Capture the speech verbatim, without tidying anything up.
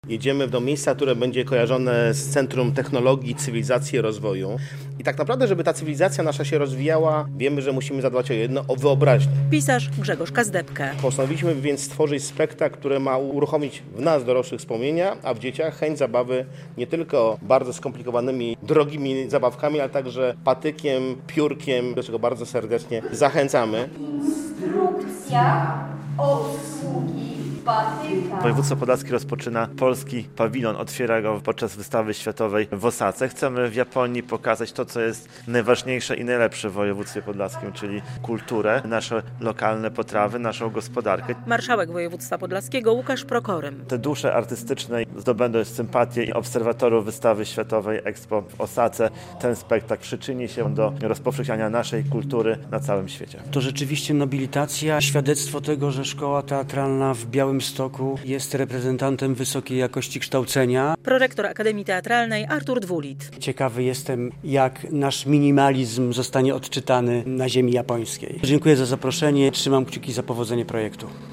Jedziemy do miejsca, które będzie kojarzone z centrum technologii, cywilizacji i rozwoju. I tak naprawdę, żeby ta cywilizacja nasza się rozwijała, wiemy, że musimy zadbać o jedno, o wyobraźnię. Pisarz Grzegorz Kazdebkę. Postanowiliśmy więc stworzyć spektakl, który ma uruchomić w nas dorosłych wspomnienia, a w dzieciach chęć zabawy nie tylko bardzo skomplikowanymi, drogimi zabawkami, ale także patykiem, piórkiem, do czego bardzo serdecznie zachęcamy. Instrukcja obsługi patyka. Województwo podlaskie rozpoczyna polski pawilon, otwiera go podczas wystawy światowej w Osace. Chcemy w Japonii pokazać to, co jest najważniejsze i najlepsze w województwie podlaskim, czyli kulturę, nasze lokalne potrawy, naszą gospodarkę. Marszałek województwa podlaskiego Łukasz Prokorym. Te dusze artystyczne zdobędą sympatię obserwatorów wystawy światowej Expo w Osace. Ten spektakl przyczyni się do rozpowszechniania naszej kultury na całym świecie. To rzeczywiście nobilitacja, świadectwo tego, że szkoła teatralna w Białymstoku jest reprezentantem wysokiej jakości kształcenia. Prorektor Akademii Teatralnej Artur Dwulit. Ciekawy jestem, jak nasz minimalizm zostanie odczytany na ziemi japońskiej. Dziękuję za zaproszenie, trzymam kciuki za powodzenie projektu.